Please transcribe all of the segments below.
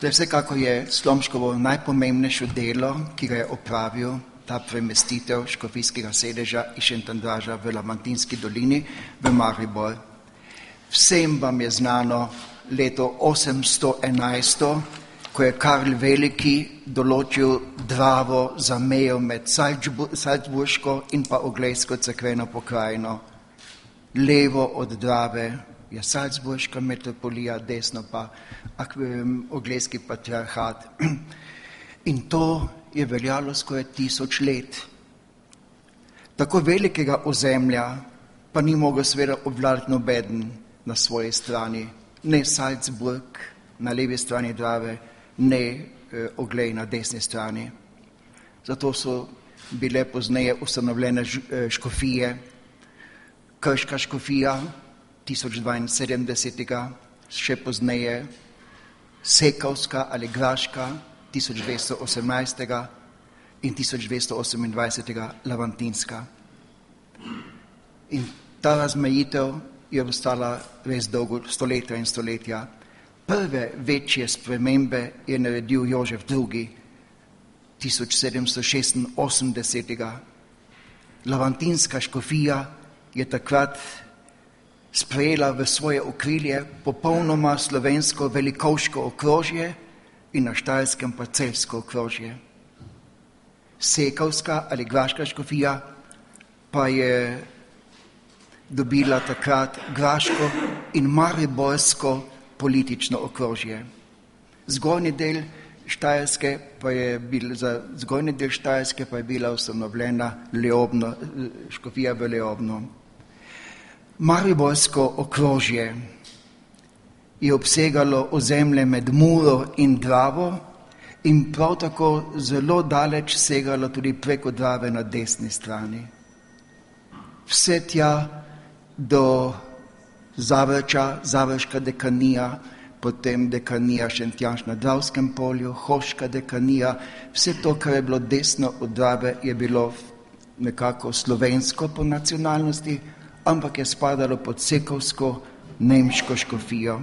To je vsekako je Slomškovo najpomembnejše delo, ki ga je opravil, ta premestitev škofijskega sedeža iz Šentandraža v Lamantinski dolini v Maribor. Vsem vam je znano leto 811, ko je Karl Veliki določil Dravo za mejo med Salzburško in pa Oglejsko cerkveno pokrajino. Levo od Drave je Salzburška metropolija, desno pa Oglejski patriarhat. In to je veljalo skoraj 1000 let. Tako velikega ozemlja pa ni mogel seveda obvladati nobeden na svoji strani. Ne Salzburg na levi strani Drave, ne Oglej na desni strani. Zato so bile pozneje ustanovljene škofije, Krška škofija 1072, še pozneje Sekovska ali Graška 1218 in 1228 Lamantinska. In ta razmejitev je ostala res dolgo, stoletja in stoletja. Prve večje spremembe je naredil Jožef II. 1786. Lamantinska škofija je takrat sprejela v svoje okrilje popolnoma slovensko velikovško okrožje in na Štajerskem pa celjsko okrožje. Sekovska ali Graška škofija pa je dobila takrat graško in mariborsko politično okrožje. Zgornji del Štajerske pa je bila ustanovljena škofija v Leobnu. Mariborsko okrožje je obsegalo ozemlje med Muro in Dravo in prav tako zelo daleč segalo tudi preko Drave na desni strani. Vse tja do Zavrča, Završka dekanija, potem dekanija Šentjanž na Dravskem polju, Hoška dekanija, vse to, kar je bilo desno od Drave, je bilo nekako slovensko po nacionalnosti, ampak je spadalo pod sekovsko nemško škofijo.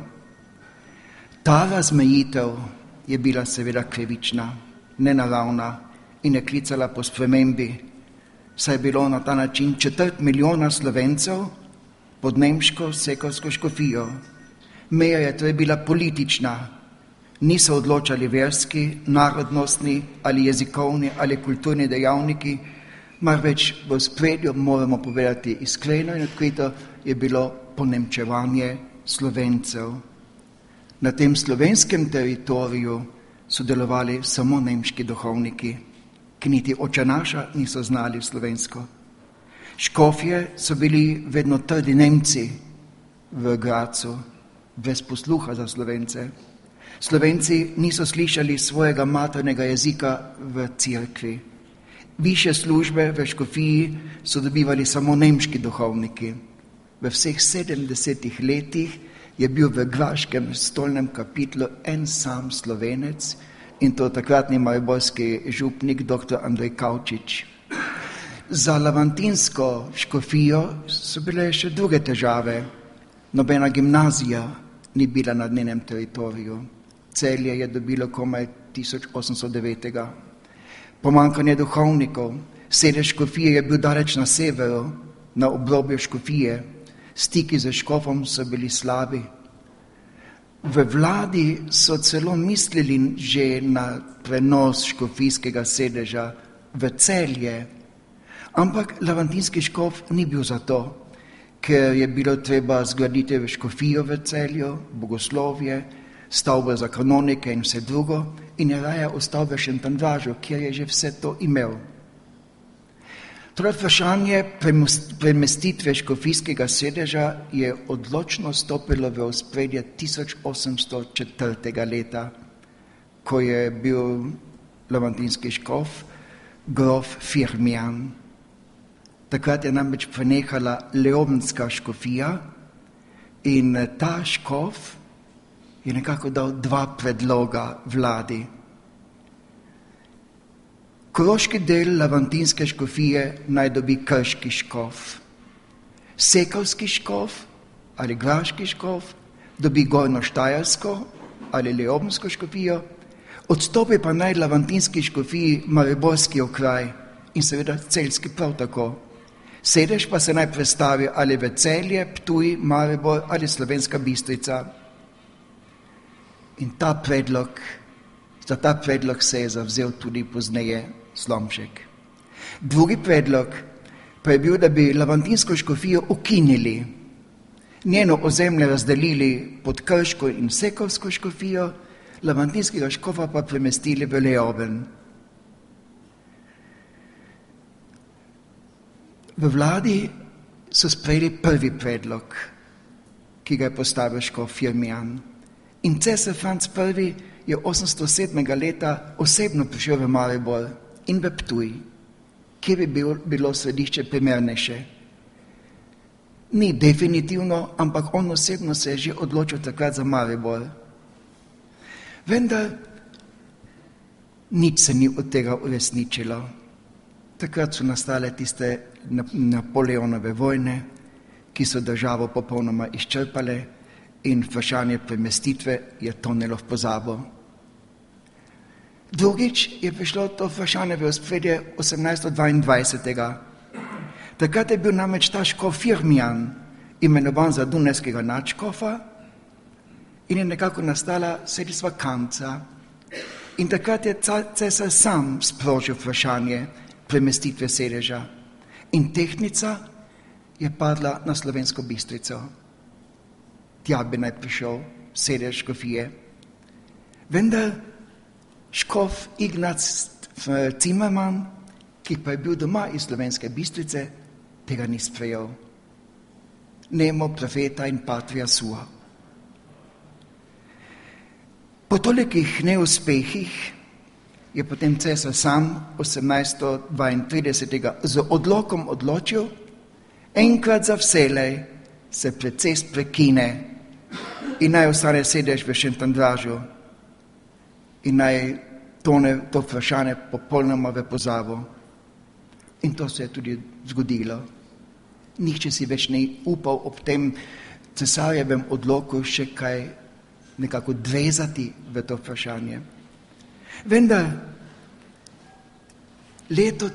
Ta razmejitev je bila seveda krivična, nenaravna in je klicala po spremembi, saj je bilo na ta način 250 000 Slovencev pod nemško sekovsko škofijo. Meja je torej bila politična, niso odločali verski, narodnostni ali jezikovni ali kulturni dejavniki, marveč v ospredju, moramo povedati iskreno in odkrito, je bilo ponemčevanje Slovencev. Na tem slovenskem teritoriju so delovali samo nemški duhovniki, ki niti oče naša niso znali slovensko. Škofje so bili vedno trdi Nemci v Gracu, brez posluha za Slovence. Slovenci niso slišali svojega maternega jezika v cerkvi. Višje službe v škofiji so dobivali samo nemški duhovniki. V vseh 70 letih je bil v graškem stolnem kapitlu en sam Slovenec in to takratni mariborski župnik dr. Andrej Kavčič. Za lamantinsko škofijo so bile še druge težave. Nobena gimnazija ni bila na njenem teritoriju. Celje je dobilo komaj 1809. Pomanjkanje duhovnikov, sedež škofije je bil daleč na severu, na obrobju škofije, stiki z škofom so bili slabi. V vladi so celo mislili že na prenos škofijskega sedeža v Celje, ampak lamantinski škof ni bil za to, ker je bilo treba zgraditi v škofijo v Celju, bogoslovje, stavbo za kanonike in vse drugo, in je raje ostal v Šentandražu, kjer je že vse to imel. Torej vprašanje premestitve škofijskega sedeža je odločno stopilo v ospredje 1804. leta, ko je bil lamantinski škof grof Firmian. Takrat je namreč prenehala leobenska škofija in ta škof je nekako dal 2 predloga vladi. Koroški del lamantinske škofije naj dobi krški škof. Sekovski škof ali graški škof dobi Gorno Štajersko ali leobensko škofijo, odstopi pa naj lavantinski škofiji mariborski okraj in seveda celjski prav tako. Sedež pa se naj prestavi ali v Celje, Ptuj, Maribor ali Slovenska Bistrica. In za ta predlog se je zavzel tudi pozneje Slomšek. Drugi predlog pa je bil, da bi lavantinsko škofijo ukinili, njeno ozemlje razdelili pod Krško in Sekovsko škofijo, lavantinskega škofa pa premestili v Leoben. V vladi so sprejeli prvi predlog, ki ga je postavil škof Firmijan. In cesar Franc I. je 807. leta osebno prišel v Maribor in v Ptuj, kjer bi bilo središče primernejše. Ni definitivno, ampak on osebno se je že odločil takrat za Maribor. Vendar nič se ni od tega uresničilo. Takrat so nastale tiste Napoleonove vojne, ki so državo popolnoma izčrpale in vprašanje premestitve je tonelo v pozabo. Drugič je prišlo to vprašanje v ospredje 1822. Takrat je bil namreč ta škof Firmijan imenovan za dunajskega nadškofa in je nekako nastala sedis vakanca. In takrat je cesar sam sprožil vprašanje premestitve sedeža. In tehtnica je padla na Slovensko Bistrico. Tja bi naj prišel sedež škofije. Vendar škof Ignac Cimerman, ki pa je bil doma iz Slovenske Bistrice, tega ni sprejel. Nemo profeta in patria sua. Po tolikih neuspehih je potem cesar sam 1832. z odlokom odločil, enkrat za vselej se proces prekine in naj ostane sedež v Šentandražu in naj tone to vprašanje popolnoma v pozabo. In to se je tudi zgodilo. Nihče si več ni upal ob tem cesarjevem odloku še kaj nekako dvezati v to vprašanje. Vendar leto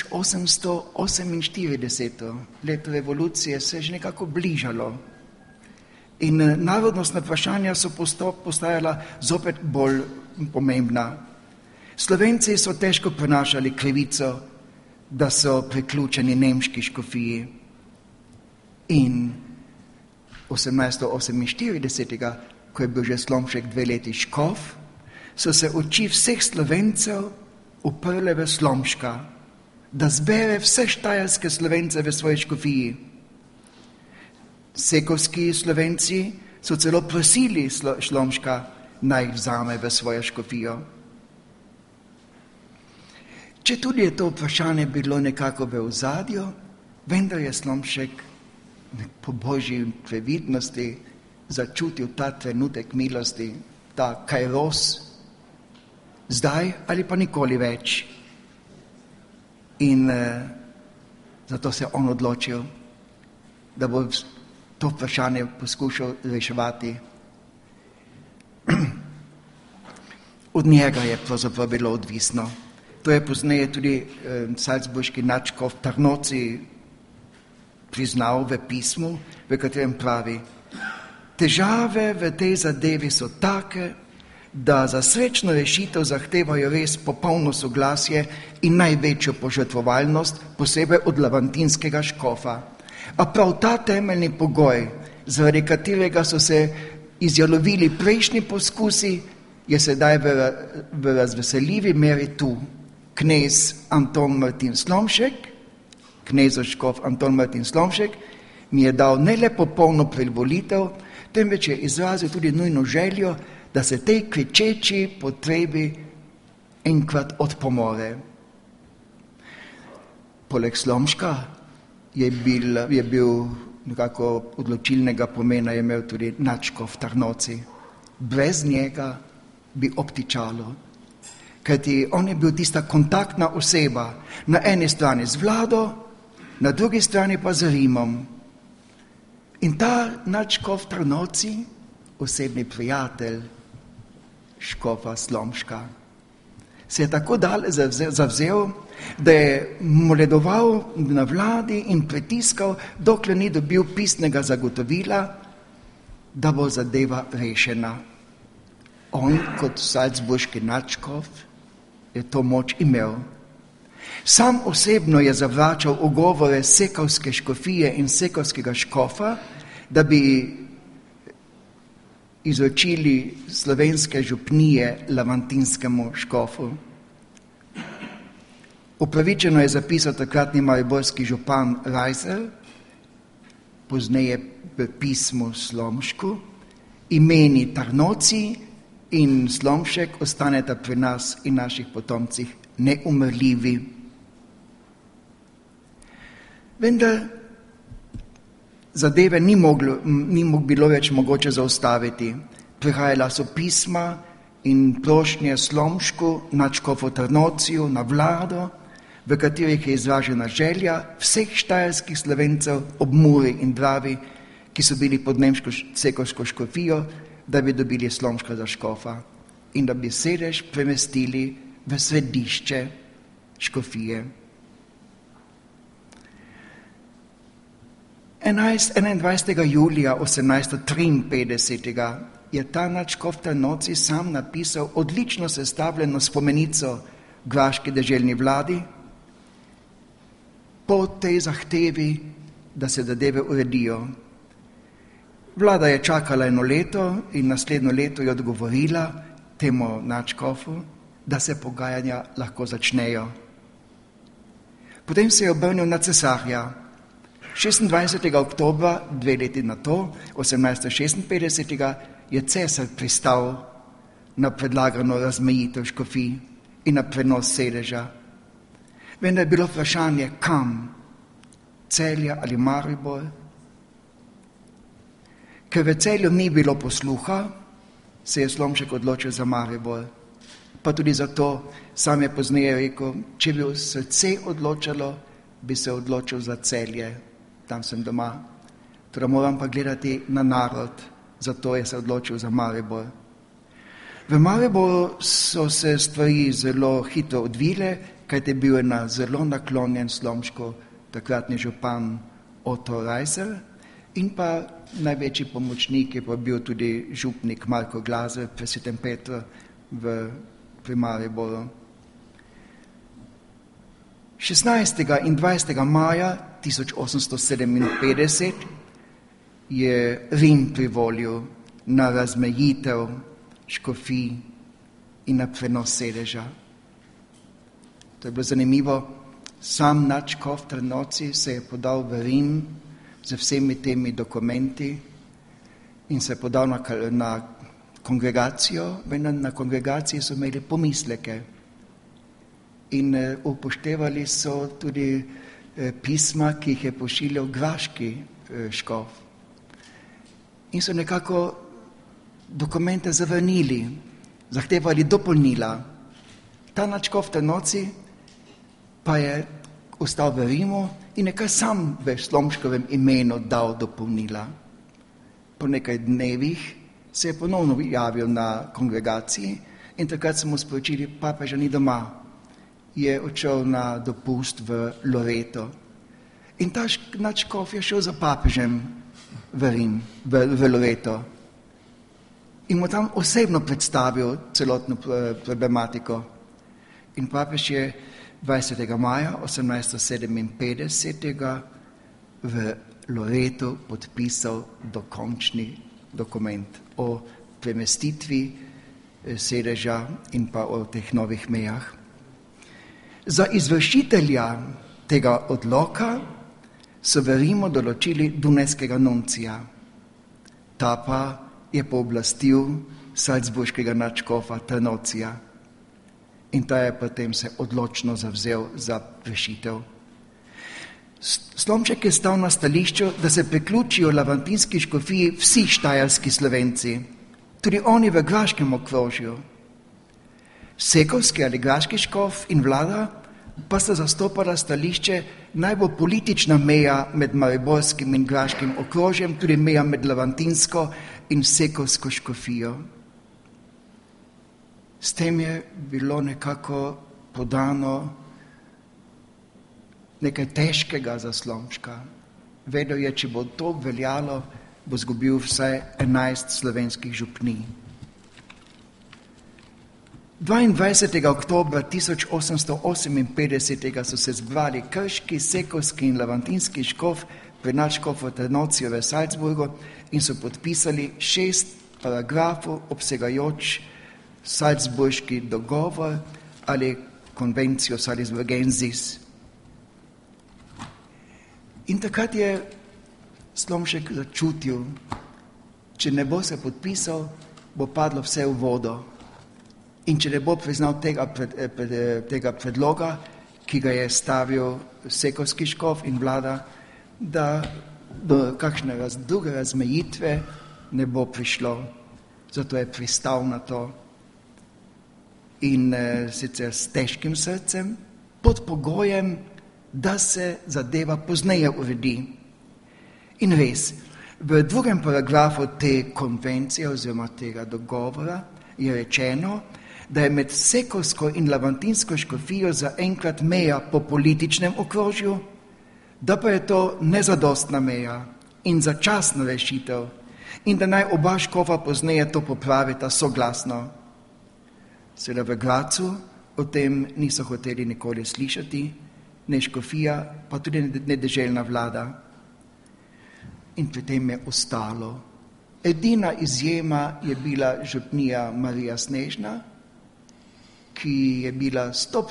1848, leto revolucije, se je že nekako bližalo in narodnostna vprašanja so postajala zopet bolj pomembna. Slovenci so težko prenašali krivico, da so priključeni nemški škofiji. In 1848, ko je bil že Slomšek 2 leti škof, so se oči vseh Slovencev uprle v Slomška, da zbere vse štajerske Slovence v svoji škofiji. Sekovski Slovenci so celo prosili Slomška, naj jih vzame v svojo škofijo. Če tudi je to vprašanje bilo nekako v ozadju, vendar je Slomšek po božji previdnosti začutil ta trenutek milosti, ta kairos, zdaj ali pa nikoli več. In zato se je on odločil, da bo to vprašanje poskušal reševati. Od njega je pravzaprav bilo odvisno. To je pozneje tudi salzburški nadškof Tarnoci priznal v pismu, v katerem pravi: težave v tej zadevi so take, da za srečno rešitev zahtevajo res popolno soglasje in največjo požrtvovalnost, posebej od lavantinskega škofa. A prav ta temeljni pogoj, zaradi katerega so se izjalovili prejšnji poskusi, je sedaj v razveseljivi meri tu. Knez Anton Martin Slomšek, knezoškof Anton Martin Slomšek, mi je dal ne le popolno privolitev, temveč je izrazil tudi nujno željo, da se tej kričeči potrebi enkrat odpomore. Poleg Slomška je bil nekako odločilnega pomena, je imel tudi nadškof Tarnoci. Brez njega bi obtičalo. Kajti on je bil tista kontaktna oseba, na eni strani z vlado, na drugi strani pa z Rimom. In ta nadškof Tarnoci, osebni prijatelj škofa Slomška. Se je tako zavzel, da je moledoval na vladi in pritiskal, dokler ni dobil pisnega zagotovila, da bo zadeva rešena. On kot salzburški nadškof je to moč imel. Sam osebno je zavračal ugovore sekovske škofije in sekovskega škofa, da bi izročili slovenske župnije lamantinskemu škofu. Upravičeno je zapisal takratni mariborski župan Reiser, pozneje v pismu Slomšku, imeni Tarnoci in Slomšek ostaneta pri nas in naših potomcih neumrljivi. Vendar zadeve ni bilo več mogoče zaustaviti. Prihajala so pisma in prošnje Slomšku, nadškofu Tarnociju, na vlado, v katerih je izražena želja vseh štajerskih Slovencev ob Muri in Dravi, ki so bili pod nemško sekovsko škofijo, da bi dobili Slomška za škofa in da bi sedež premestili v središče škofije. 21. julija 1853 je ta nadškof Tarnoci sam napisal odlično sestavljeno spomenico graški deželni vladi po tej zahtevi, da se zadeve uredijo. Vlada je čakala 1 leto in naslednjo leto je odgovorila temu nadškofu, da se pogajanja lahko začnejo. Potem se je obrnil na cesarja. 26. oktobra, 2 leti na to, 1856, je cesar pristal na predlagano razmejitev škofij in na prenos sedeža. Vendar je bilo vprašanje, kam? Celje ali Maribor? Ker v Celju ni bilo posluha, se je Slomšek odločil za Maribor. Pa tudi zato, sam je pozneje rekel, če bi srce odločalo, bi se odločil za Celje. Tam sem doma. Torej moram pa gledati na narod, zato je se odločil za Maribor. V Mariboru so se stvari zelo hitro odvile, kajti je bil zelo naklonjen Slomšku takratni župan Otto Reiser in pa največji pomočnik je pa bil tudi župnik Marko Glaser pri Svetem Petru pri Mariboru. 16. in 20. maja 1857 je Rim privolil na razmejitev škofij in na prenos sedeža. To je bilo zanimivo. Sam nadškof Tarnoci se je podal v Rim z vsemi temi dokumenti in se je podal na kongregacijo, vendar na kongregaciji so imeli pomisleke in upoštevali so tudi pisma, ki jih je pošiljal graški škof. In so nekako dokumente zavrnili, zahtevali dopolnila. Ta nadškof Tarnoci pa je ostal v Rimu in nekaj sam v Slomškovem imenu dal dopolnila. Po nekaj dnevih se je ponovno javil na kongregaciji in takrat so mu sporočili, papeža ni doma, je odšel na dopust v Loreto. In ta nadškof je šel za papežem v Rim, v Loreto. In mu tam osebno predstavil celotno problematiko. In papež je 20. maja 1857 v Loretu podpisal dokončni dokument o premestitvi sedeža in pa o teh novih mejah. Za izvršitelja tega odloka so v Rimu določili dunajskega nuncija. Ta pa je pooblastil salzburškega nadškofa Tarnocija in ta je potem se odločno zavzel za rešitev. Slomšek je stal na stališču, da se priključijo lamantinski škofiji vsi štajerski Slovenci, tudi oni v graškem okrožju. Sekovski ali graški škof in vlada pa sta zastopala stališče najbolj politična meja med mariborskim in graškim okrožjem, tudi meja med lamantinsko in sekovsko škofijo. S tem je bilo nekako podano nekaj težkega za Slomška. Vedel je, če bo to veljalo, bo zgubil vsaj 11 slovenskih župnij. 22. oktobra 1858 so se zbrali krški, sekovski in lavantinski škof pri nadškofu Trnocijo v Salzburgu in so podpisali 6 paragrafov obsegajoč Salzburški dogovor ali konvencijo Salzburgensis. In takrat je Slomšek začutil, če ne bo se podpisal, bo padlo vse v vodo. In če ne bo priznal tega predloga, ki ga je stavil sekovski škof in vlada, da do kakšne druge razmejitve ne bo prišlo. Zato je pristal na to. In sicer s težkim srcem, pod pogojem, da se zadeva pozneje uredi. In res, v drugem paragrafu te konvencije oziroma tega dogovora je rečeno, da je med sekovsko in lavantinsko škofijo zaenkrat meja po političnem okrožju, da pa je to nezadostna meja in začasna rešitev in da naj oba škofa pozneje to popravita soglasno. Seveda v Gracu o tem niso hoteli nikoli slišati, ne škofija, pa tudi ne deželna vlada. In pri tem je ostalo. Edina izjema je bila župnija Marija Snežna, ki je bila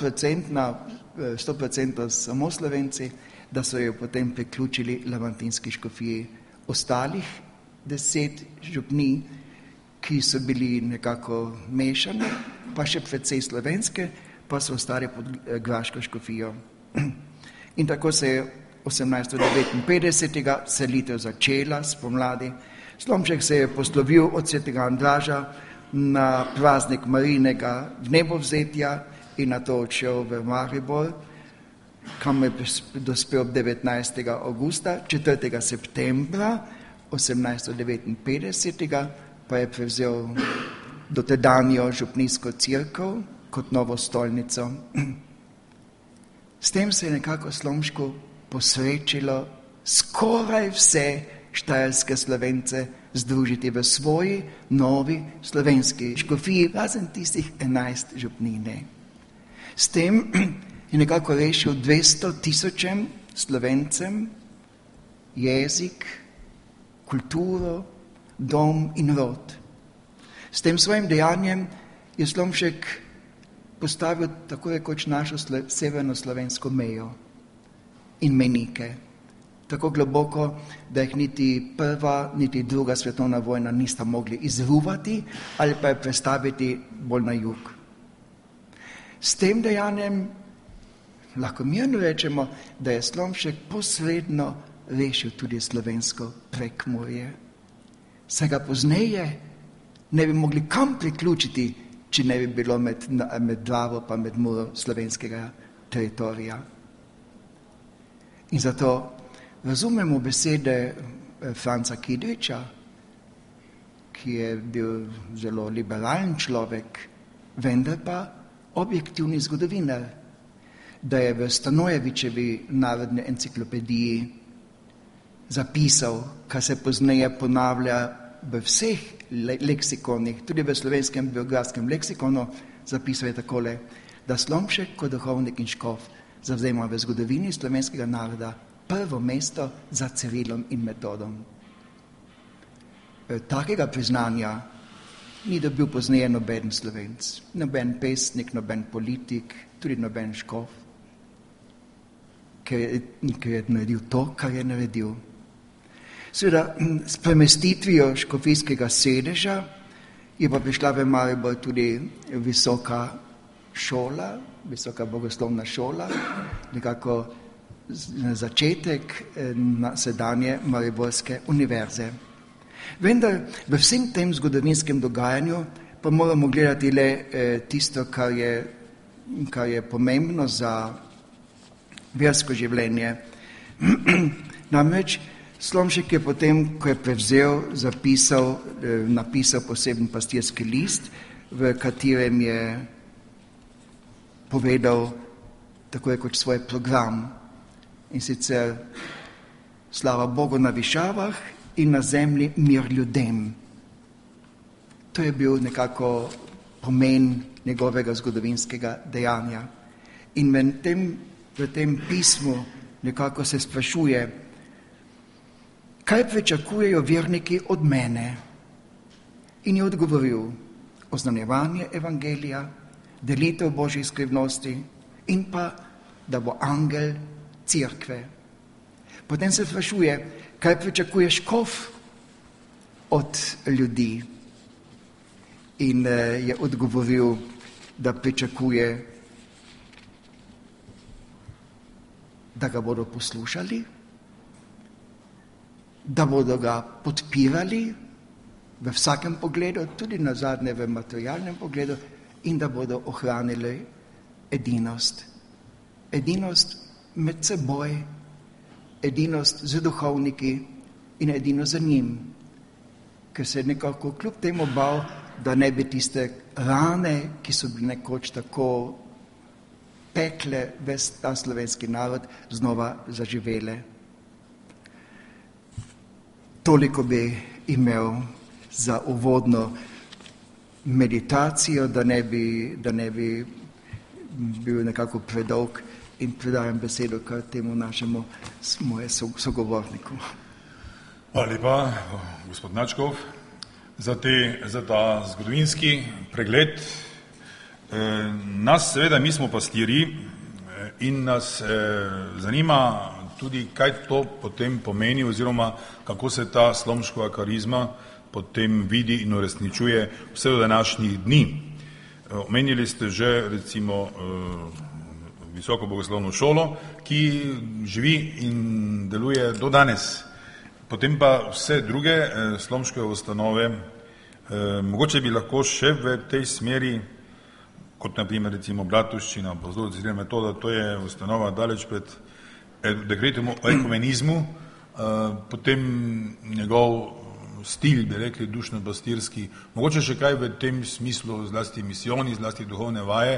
100% samo Slovenci, da so jo potem priključili lavantinski škofiji. Ostalih 10 župnij, ki so bili nekako mešane, pa še precej slovenske, pa so ostali pod graško škofijo. In tako se je 1859. selitev začela spomladi. Slomšek se je poslovil od svetega Andraža na praznik Marijinega vnebovzetja in na to odšel v Maribor, kam je dospel 19. augusta, 4. septembra 1859. Pa je prevzel dotedanjo župnijsko cerkev kot novo stolnico. S tem se je nekako Slomšku posrečilo skoraj vse štajerske Slovence združiti v svoji novi slovenski škofiji, razen tistih 11 župnij. S tem je nekako rešil 200 000 Slovencem jezik, kulturo, dom in rod. S tem svojim dejanjem je Slomšek postavil tako rekoč našo severno-slovensko mejo in menike. Tako globoko, da jih niti prva, niti druga svetovna vojna nista mogli izruvati ali pa je prestaviti bolj na jug. S tem dejanjem lahko mirno rečemo, da je Slomšek posredno rešil tudi slovensko Prekmurje. Saj ga pozneje ne bi mogli kam priključiti, če ne bi bilo med Dravo pa med Muro slovenskega teritorija. In zato razumemo besede Franca Kidriča, ki je bil zelo liberalen človek, vendar pa objektivni zgodovinar, da je v Stanojevičevi narodni enciklopediji zapisal, kar se pozneje ponavlja v vseh leksikonih, tudi v slovenskem biografskem leksikonu, zapisal je takole, da Slomšek kot duhovnik in škof zavzema v zgodovini slovenskega naroda prvo mesto za Cirilom in Metodom. Takega priznanja ni dobil pozneje noben Slovenc, noben pesnik, noben politik, tudi noben škof, ker je naredil to, kar je naredil. Seveda, s premestitvijo škofijskega sedeža je pa prišla v Maribor tudi visoka šola, visoka bogoslovna šola, nekako začetek sedanje Mariborske univerze. Vendar v vsem tem zgodovinskem dogajanju pa moramo gledati le tisto, kar je pomembno za versko življenje. Namreč Slomšek je potem, ko je prevzel, napisal poseben pastirski list v katerem je povedal tako kot svoj program, in sicer slava Bogu na višavah in na zemlji mir ljudem. To je bil nekako pomen njegovega zgodovinskega dejanja. In v tem pismu nekako se sprašuje, kaj pričakujejo verniki od mene? In je odgovoril, oznanjevanje evangelija, delitev Božjih skrivnosti in pa, da bo angel cerkve. Potem se sprašuje, kaj pričakuje škof od ljudi? In je odgovoril, da pričakuje, da ga bodo poslušali, da bodo ga podpirali v vsakem pogledu, tudi nazadnje v materialnem pogledu, in da bodo ohranili edinost. Edinost med seboj, edinost z duhovniki in edinost za njim, ker se nekako kljub temu bal, da ne bi tiste rane, ki so bili nekoč tako pekle ves ta slovenski narod, znova zaživele. Toliko bi imel za uvodno meditacijo, da ne bi bil nekako predolg, in predajam besedo kar temu našemu sogovorniku. Hvala lepa, gospod Načkov, za ta zgodovinski pregled. Nas seveda, mi smo pastirji in nas zanima tudi, kaj to potem pomeni oziroma kako se ta slomškova karizma potem vidi in uresničuje vse do današnjih dni. Omenili ste že recimo visoko bogoslovno šolo, ki živi in deluje do danes. Potem pa vse druge slomške ustanove, mogoče bi lahko še v tej smeri, kot na primer recimo Bratovščina, Pozorec Zrela metoda, to je ustanova daleč pred dekretom o ekumenizmu, potem njegov stil, bi rekli, dušno-pastirski, mogoče še kaj v tem smislu, zlasti misijoni, zlasti duhovne vaje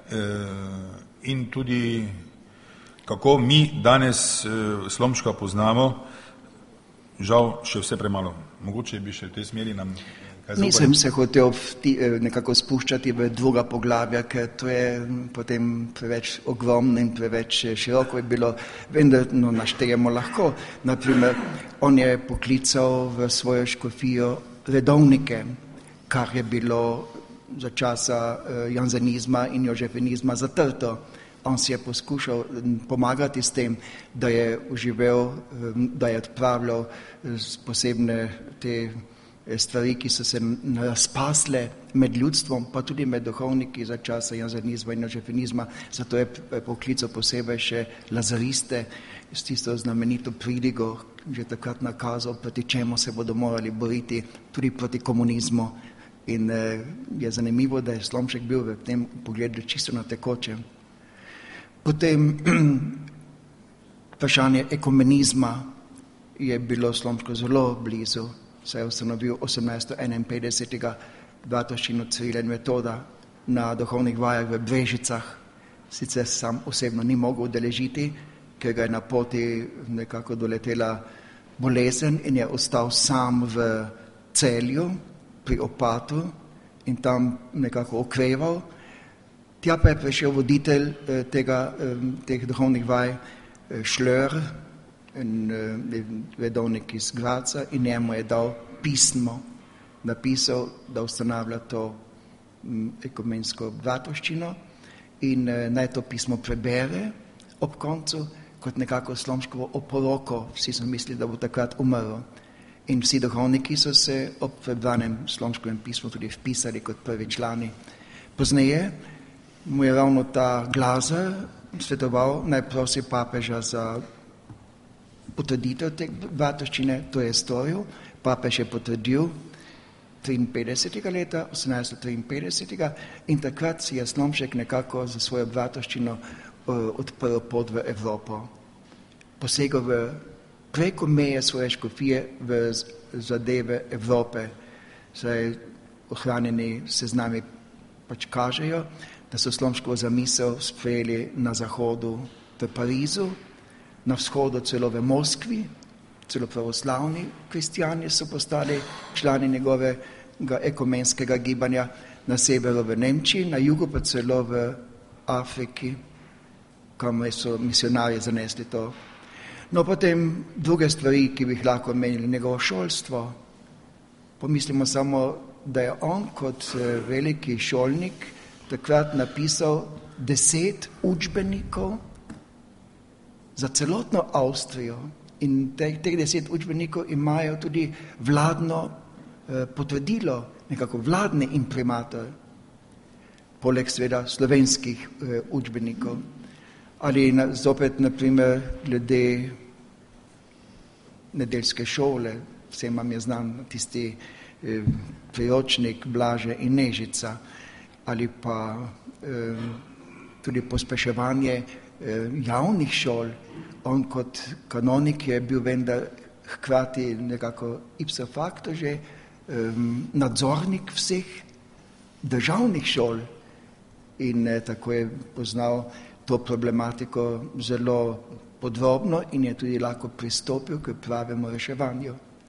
in tudi kako mi danes slomška poznamo, žal še vse premalo. Mogoče bi še v tej smeri nam kaj zaupali. Nisem se hotel nekako spuščati v druga poglavja, ker to je potem preveč ogromno in preveč široko je bilo, vendar naštejemo lahko. Naprimer, on je poklical v svojo škofijo redovnike, kar je bilo za časa janzenizma in jožefinizma zatrto. On si je poskušal pomagati s tem, da je uživel, da je odpravljal posebne te stvari, ki so se razpasle med ljudstvom, pa tudi med duhovniki za časa janzenizma in jožefinizma. Zato je poklical posebej še lazariste s tisto znamenito pridigo, že takrat nakazal, proti čemu se bodo morali boriti, tudi proti komunizmu. In je zanimivo, da je Slomšek bil v tem pogledu čisto na tekočem. Potem vprašanje ekumenizma je bilo Slomšku zelo blizu. Se je ustanovil 1851. Bratovščino Cirila in Metoda na duhovnih vajah v Brežicah. Sicer sam osebno ni mogel udeležiti, ker ga je na poti nekako doletela bolezen in je ostal sam v Celju pri opatu in tam nekako okreval. Tja pa je prišel voditelj teh duhovnih vaj, Šlör, redovnik iz Graca, in njemu je dal pismo, napisal, da ustanavlja to ekumensko bratovščino in naj to pismo prebere ob koncu kot nekako Slomškovo oporoko. Vsi so mislili, da bo takrat umrl. In vsi duhovniki so se ob prebranem Slomškovem pismu tudi vpisali kot prvi člani. Pozneje mu je ravno ta Glazer svetoval, naj prosi papeža za potrditev te bratovščine, to je storil. Papež je potrdil 53. leta, 1853. In takrat si je Slomšek nekako za svojo bratovščino odprl pot v Evropo. Posegel preko meje svoje škofije v zadeve Evrope, saj ohranjeni seznami pač kažejo, da so Slomškovo zamisel sprejeli na zahodu v Parizu, na vzhodu celo v Moskvi, celo pravoslavni kristijani so postali člani njegovega ekumenskega gibanja, na severu v Nemčiji, na jugu pa celo v Afriki, kamor so misionarji zanesli to. No, potem druge stvari, ki bi jih lahko menili, njegovo šolstvo. Pomislimo samo, da je on kot veliki šolnik takrat napisal 10 učbenikov za celotno Avstrijo in teh 10 učbenikov imajo tudi vladno potrdilo, nekako vladni imprimator, poleg seveda slovenskih učbenikov. Ali zopet, naprimer, glede nedeljske šole, vsem vam je znan tisti priročnik Blaže in Nežica, ali pa tudi pospeševanje javnih šol. On kot kanonik je bil vendar hkrati nekako ipso facto že nadzornik vseh državnih šol in tako je poznal to problematiko zelo podrobno in je tudi lahko pristopil k pravemu reševanju.